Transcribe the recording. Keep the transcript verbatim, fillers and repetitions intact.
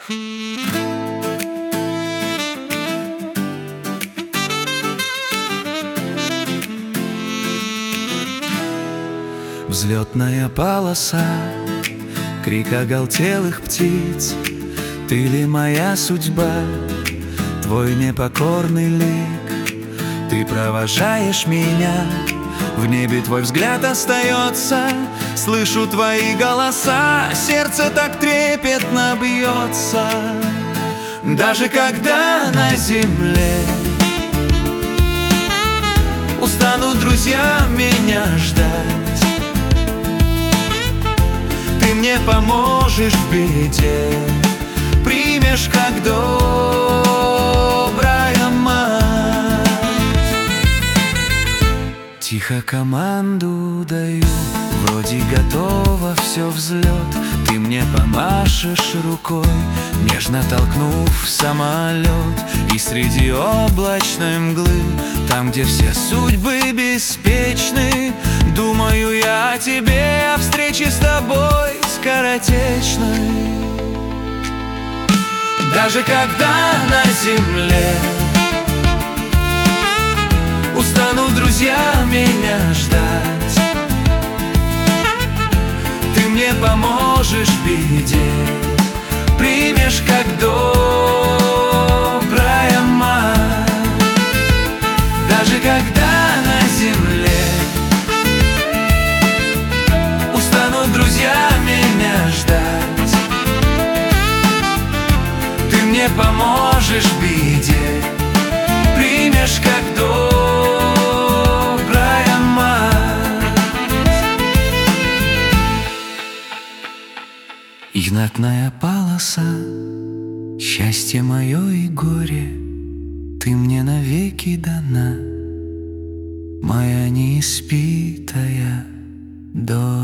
Взлетная полоса, крик оголтелых птиц. Ты ли моя судьба, твой непокорный лик? Ты провожаешь меня, в небе твой взгляд остается. Слышу твои голоса, сердце так трепетно бьется. Даже когда на земле устанут друзья меня ждать, ты мне поможешь в беде, примешь как добрая мать. Тихо команду даю, вроде готово все взлет. Ты мне помашешь рукой, нежно толкнув в самолет. И среди облачной мглы, там, где все судьбы беспечны, думаю я о тебе, о встрече с тобой скоротечной. Даже когда на земле устанут друзья меня ждать, ты мне поможешь в беде, примешь как добрая мать. Даже когда на земле устанут друзья меня ждать, ты мне поможешь в беде, примешь как добрая мать. Знатная полоса, счастье мое и горе, ты мне навеки дана, моя неиспитая дочь.